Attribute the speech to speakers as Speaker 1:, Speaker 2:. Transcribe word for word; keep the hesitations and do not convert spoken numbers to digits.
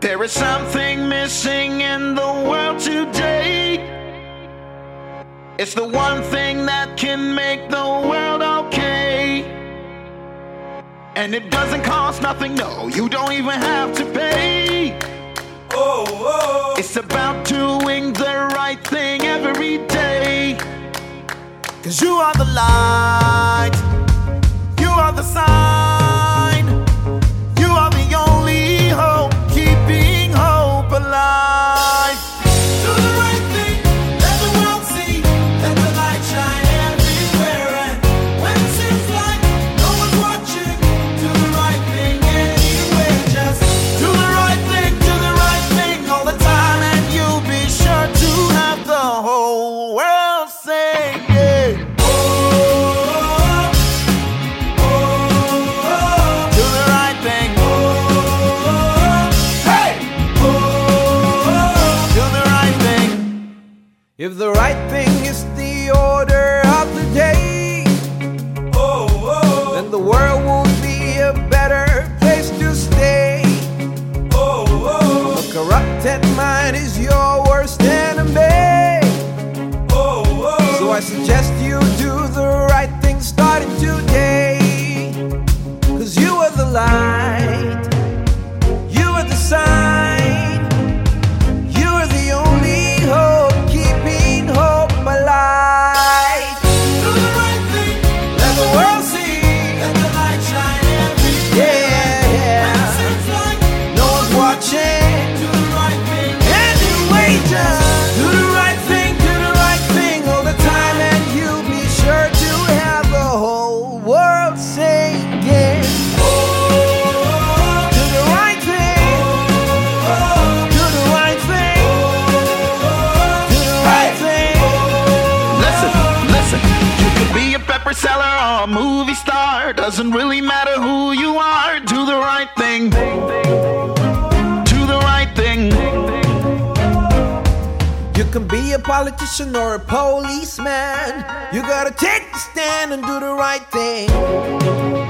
Speaker 1: There is something missing in the world today. It's the one thing that can make the world okay. And it doesn't cost nothing, no, you don't even have to pay. Oh, oh. It's about doing the right thing every day. 'Cause you are the light, you are the sign, you are the only hope, keeping hope alive. Do the right thing, let the world see, let the light shine everywhere. And when it seems like no one's watching, do the right thing anyway. Just do the right thing, do the right thing all the time, and you'll be sure to have the whole world sing, yeah. If the right thing is the order of the day, oh, oh, then the world will be a better place to stay. Oh, oh, a corrupted mind is your worst enemy. Oh, oh, so I suggest you do the right thing starting today. 'Cause you are the light, you are the sign, you are the only hope, keeping hope alive. Do the right thing, let the world see, let the light shine everywhere. Yeah, yeah. When it seems like no one's watching, do the right thing anyway. Just do the right thing, do the right thing all the time, and you'll be sure to have the whole world singing. Seller or a movie star, doesn't really matter who you are. Do the right thing, do the right thing. You can be a politician or a policeman, you gotta take the stand and do the right thing.